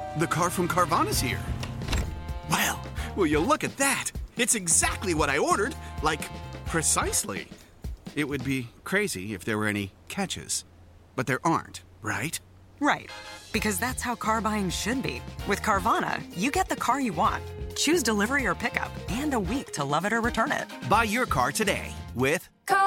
The car from Carvana's here. Well, will you look at that? It's exactly what I ordered. Like, precisely. It would be crazy if there were any catches. But there aren't, right? Right. Because that's how car buying should be. With Carvana, you get the car you want. Choose delivery or pickup and a week to love it or return it. Buy your car today with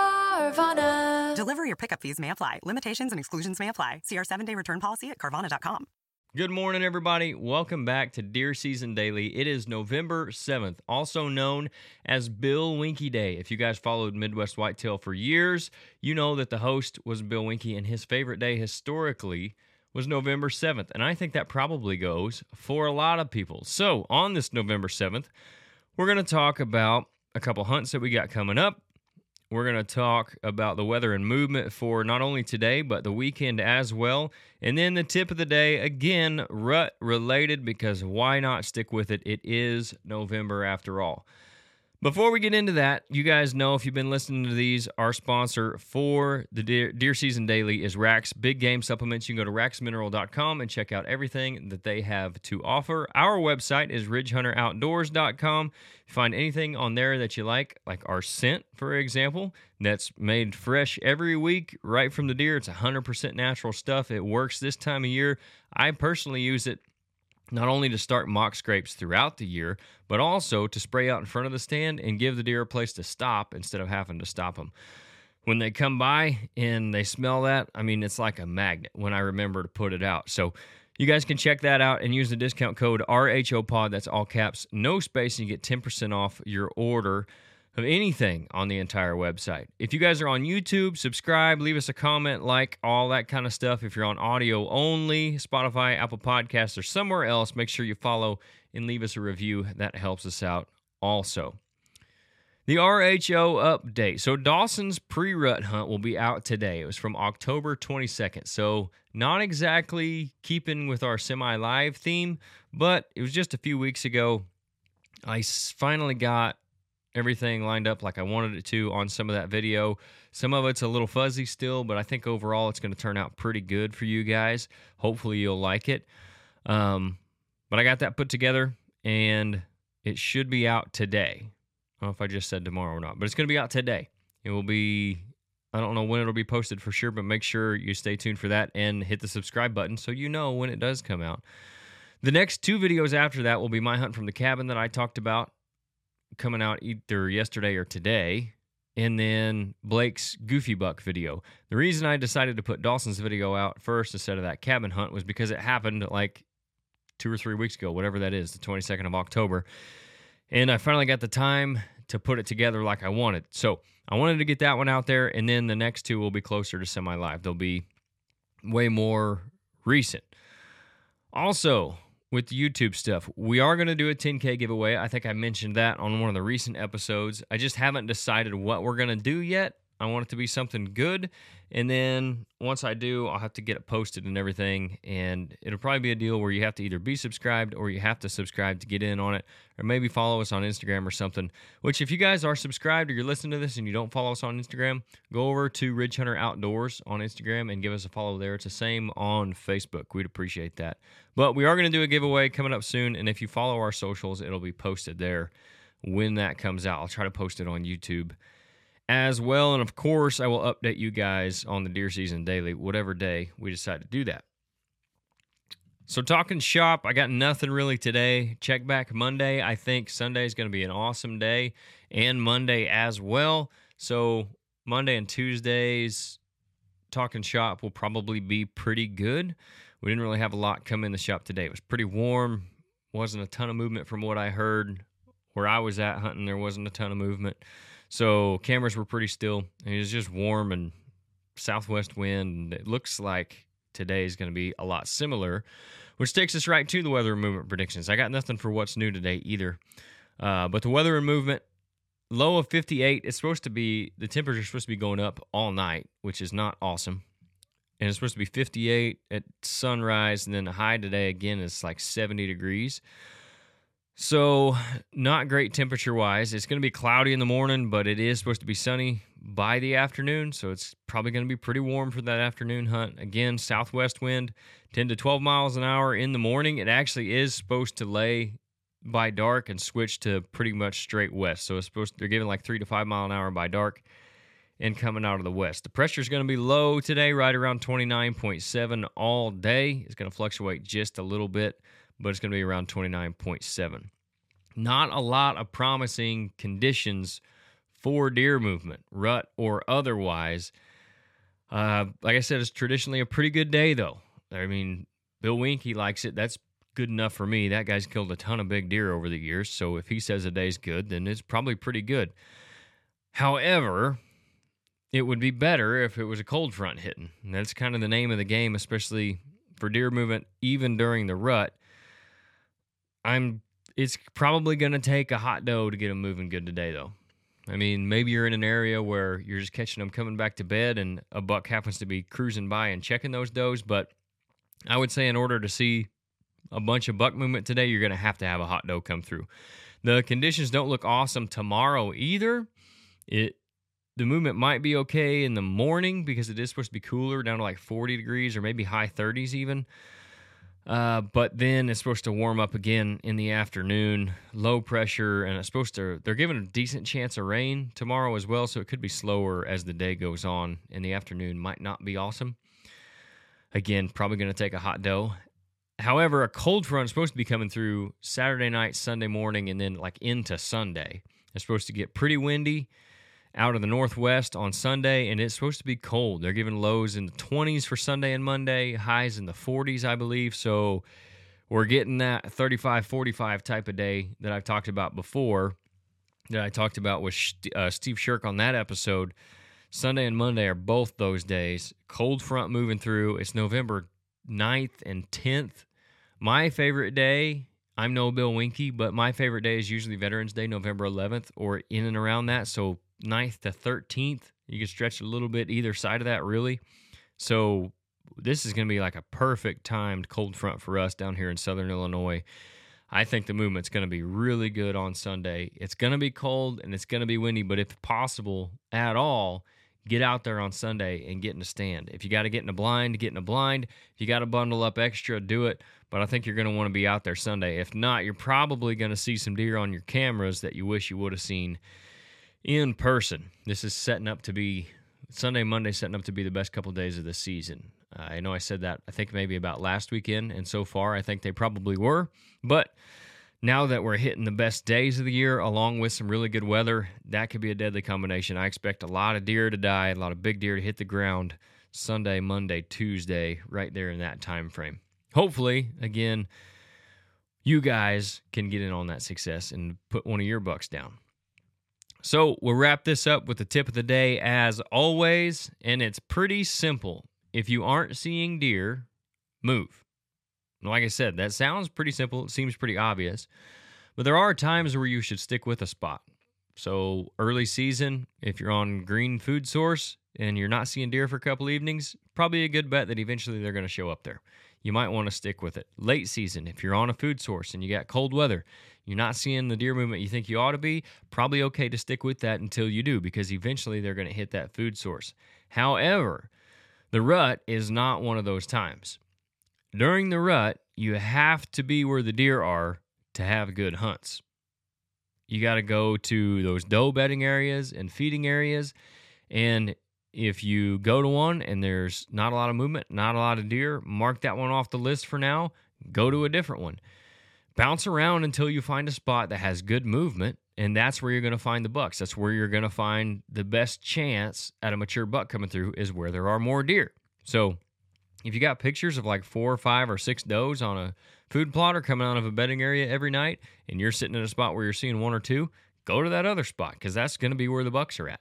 Carvana. Delivery or pickup fees may apply. Limitations and exclusions may apply. See our 7-day return policy at Carvana.com. Good morning, everybody. Welcome back to Deer Season Daily. It is November 7th, also known as Bill Winke Day. If you guys followed Midwest Whitetail for years, you know that the host was Bill Winke, and his favorite day historically was November 7th. And I think that probably goes for a lot of people. So on this November 7th, we're going to talk about a couple hunts that we got coming up. We're going to talk about the weather and movement for not only today, but the weekend as well. And then the tip of the day, again, rut related, because why not stick with it? It is November after all. Before we get into that, you guys know, if you've been listening to these, our sponsor for the Deer Season Daily is Rack's Big Game Supplements. You can go to racksmineral.com and check out everything that they have to offer. Our website is ridgehunteroutdoors.com. You find anything on there that you like our scent, for example, that's made fresh every week right from the deer. It's 100% natural stuff. It works this time of year. I personally use it not only to start mock scrapes throughout the year, but also to spray out in front of the stand and give the deer a place to stop instead of having to stop them. When they come by and they smell that, I mean, it's like a magnet when I remember to put it out. So you guys can check that out and use the discount code RHOPOD. That's all caps, no space, and you get 10% off your order of anything on the entire website. If you guys are on YouTube, subscribe, leave us a comment, like, all that kind of stuff. If you're on audio only, Spotify, Apple Podcasts, or somewhere else, make sure you follow and leave us a review. That helps us out also. The RHO update. So Dawson's pre-rut hunt will be out today. It was from October 22nd. So not exactly keeping with our semi-live theme, but it was just a few weeks ago. I finally got everything lined up like I wanted it to on some of that video. Some of it's a little fuzzy still, but I think overall it's going to turn out pretty good for you guys. Hopefully you'll like it. But I got that put together, and it should be out today. I don't know if I just said tomorrow or not, but it's going to be out today. It will be, I don't know when it'll be posted for sure, but make sure you stay tuned for that and hit the subscribe button so you know when it does come out. The next two videos after that will be my hunt from the cabin that I talked about, coming out either yesterday or today, and then Blake's Goofy Buck video. The reason I decided to put Dawson's video out first instead of that cabin hunt was because it happened like 2 or 3 weeks ago, whatever that is, the 22nd of October, and I finally got the time to put it together like I wanted. So I wanted to get that one out there, and then the next two will be closer to semi-live. They'll be way more recent. Also, with the YouTube stuff, we are going to do a 10K giveaway. I think I mentioned that on one of the recent episodes. I just haven't decided what we're going to do yet. I want it to be something good, and then once I do, I'll have to get it posted and everything, and it'll probably be a deal where you have to either be subscribed or you have to subscribe to get in on it, or maybe follow us on Instagram or something, which if you guys are subscribed or you're listening to this and you don't follow us on Instagram, go over to Ridge Hunter Outdoors on Instagram and give us a follow there. It's the same on Facebook. We'd appreciate that. But we are going to do a giveaway coming up soon, and if you follow our socials, it'll be posted there when that comes out. I'll try to post it on YouTube as well, and of course, I will update you guys on the Deer Season Daily, whatever day we decide to do that. So talking shop, I got nothing really today. Check back Monday. I think Sunday is going to be an awesome day, and Monday as well. So Monday and Tuesdays, talking shop will probably be pretty good. We didn't really have a lot come in the shop today. It was pretty warm. Wasn't a ton of movement from what I heard. Where I was at hunting, there wasn't a ton of movement. So cameras were pretty still. It was just warm and southwest wind. And it looks like today is going to be a lot similar, which takes us right to the weather and movement predictions. I got nothing for what's new today either. But the weather and movement, low of 58. It's supposed to be, the temperature is supposed to be going up all night, which is not awesome. And it's supposed to be 58 at sunrise. And then the high today, again, is like 70 degrees. So not great temperature-wise. It's going to be cloudy in the morning, but it is supposed to be sunny by the afternoon, so it's probably going to be pretty warm for that afternoon hunt. Again, southwest wind, 10 to 12 miles an hour in the morning. It actually is supposed to lay by dark and switch to pretty much straight west. So they're giving like 3 to 5 mile an hour by dark and coming out of the west. The pressure is going to be low today, right around 29.7 all day. It's going to fluctuate just a little bit, but it's going to be around 29.7. Not a lot of promising conditions for deer movement, rut or otherwise. Like I said, it's traditionally a pretty good day, though. I mean, Bill Winke likes it. That's good enough for me. That guy's killed a ton of big deer over the years, so if he says a day's good, then it's probably pretty good. However, it would be better if it was a cold front hitting. And that's kind of the name of the game, especially for deer movement, even during the rut. It's probably going to take a hot doe to get them moving good today, though. I mean, maybe you're in an area where you're just catching them coming back to bed and a buck happens to be cruising by and checking those does, but I would say in order to see a bunch of buck movement today, you're going to have a hot doe come through. The conditions don't look awesome tomorrow either. The movement might be okay in the morning because it is supposed to be cooler, down to like 40 degrees or maybe high 30s even. But then it's supposed to warm up again in the afternoon, low pressure, and they're giving a decent chance of rain tomorrow as well, so it could be slower as the day goes on, and the afternoon might not be awesome. Again, probably going to take a hot doe. However, a cold front is supposed to be coming through Saturday night, Sunday morning, and then like into Sunday. It's supposed to get pretty windy out of the northwest on Sunday, and it's supposed to be cold. They're giving lows in the 20s for Sunday and Monday, highs in the 40s, I believe. So we're getting that 35-45 type of day that I've talked about before, that I talked about with Steve Shirk on that episode. Sunday and Monday are both those days. Cold front moving through. It's November 9th and 10th. My favorite day, I'm no Bill Winke, but my favorite day is usually Veterans Day, November 11th, or in and around that. So 9th to 13th. You can stretch a little bit either side of that, really. So this is going to be like a perfect timed cold front for us down here in southern Illinois. I think the movement's going to be really good on Sunday. It's going to be cold and it's going to be windy, but if possible at all, get out there on Sunday and get in a stand. If you got to get in a blind, get in a blind. If you got to bundle up extra, do it. But I think you're going to want to be out there Sunday. If not, you're probably going to see some deer on your cameras that you wish you would have seen in person. This is setting up to be Sunday, Monday, setting up to be the best couple of days of the season. I know I said that, I think maybe about last weekend, and so far I think they probably were. But now that we're hitting the best days of the year, along with some really good weather, that could be a deadly combination. I expect a lot of deer to die, a lot of big deer to hit the ground Sunday, Monday, Tuesday, right there in that time frame. Hopefully, again, you guys can get in on that success and put one of your bucks down. So we'll wrap this up with the tip of the day as always, and it's pretty simple. If you aren't seeing deer, move. Like I said, that sounds pretty simple. It seems pretty obvious. But there are times where you should stick with a spot. So early season, if you're on green food source and you're not seeing deer for a couple evenings, probably a good bet that eventually they're going to show up there. You might want to stick with it. Late season, if you're on a food source and you got cold weather, you're not seeing the deer movement you think you ought to be, probably okay to stick with that until you do, because eventually they're going to hit that food source. However, the rut is not one of those times. During the rut, you have to be where the deer are to have good hunts. You got to go to those doe bedding areas and feeding areas, and if you go to one and there's not a lot of movement, not a lot of deer, mark that one off the list for now. Go to a different one. Bounce around until you find a spot that has good movement, and that's where you're going to find the bucks. That's where you're going to find the best chance at a mature buck coming through, is where there are more deer. So if you got pictures of like 4 or 5 or 6 does on a food plotter coming out of a bedding area every night, and you're sitting in a spot where you're seeing 1 or 2, go to that other spot, because that's going to be where the bucks are at.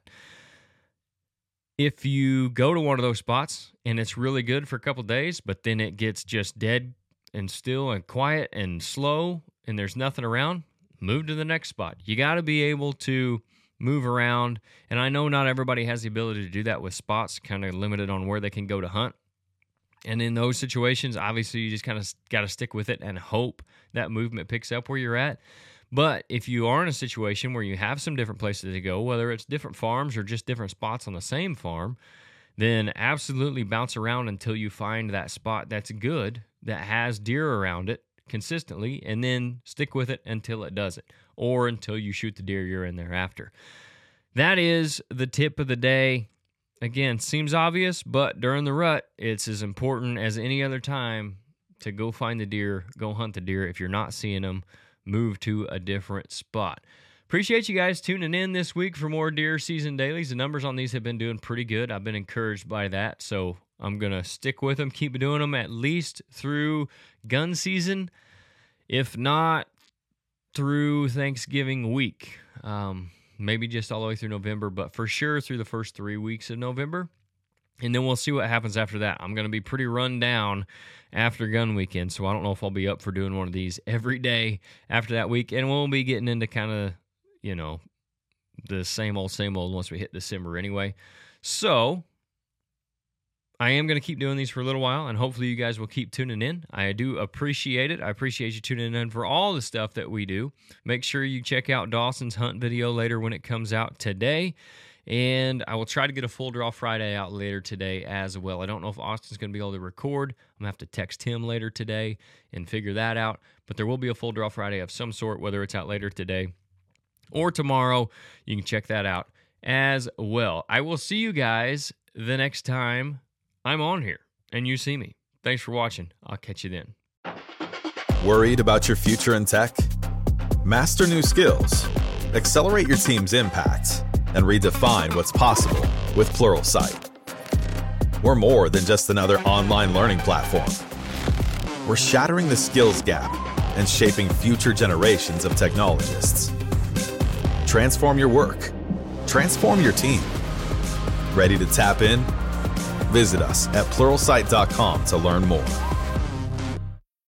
If you go to one of those spots and it's really good for a couple days, but then it gets just dead and still and quiet and slow and there's nothing around, move to the next spot. You got to be able to move around, and I know not everybody has the ability to do that with spots, kind of limited on where they can go to hunt. And in those situations, obviously, you just kind of got to stick with it and hope that movement picks up where you're at. But if you are in a situation where you have some different places to go, whether it's different farms or just different spots on the same farm, then absolutely bounce around until you find that spot that's good, that has deer around it consistently, and then stick with it until it doesn't, or until you shoot the deer you're in there after. That is the tip of the day. Again, seems obvious, but during the rut, it's as important as any other time to go find the deer, go hunt the deer. If you're not seeing them, move to a different spot. Appreciate you guys tuning in this week for more deer season dailies. The numbers on these have been doing pretty good. I've been encouraged by that, so I'm going to stick with them, keep doing them at least through gun season, if not through Thanksgiving week. Maybe just all the way through November, but for sure through the first 3 weeks of November. And then we'll see what happens after that. I'm going to be pretty run down after gun weekend, so I don't know if I'll be up for doing one of these every day after that week. And we'll be getting into kind of, the same old once we hit December anyway. So I am going to keep doing these for a little while, and hopefully you guys will keep tuning in. I do appreciate it. I appreciate you tuning in for all the stuff that we do. Make sure you check out Dawson's hunt video later when it comes out today, and I will try to get a full draw Friday out later today as well. I don't know if Austin's going to be able to record. I'm going to have to text him later today and figure that out, but there will be a full draw Friday of some sort, whether it's out later today or tomorrow. You can check that out as well. I will see you guys the next time I'm on here and you see me. Thanks for watching. I'll catch you then. Worried about your future in tech? Master new skills, accelerate your team's impact, and redefine what's possible with Pluralsight. We're more than just another online learning platform. We're shattering the skills gap and shaping future generations of technologists. Transform your work. Transform your team. Ready to tap in? Visit us at pluralsight.com to learn more.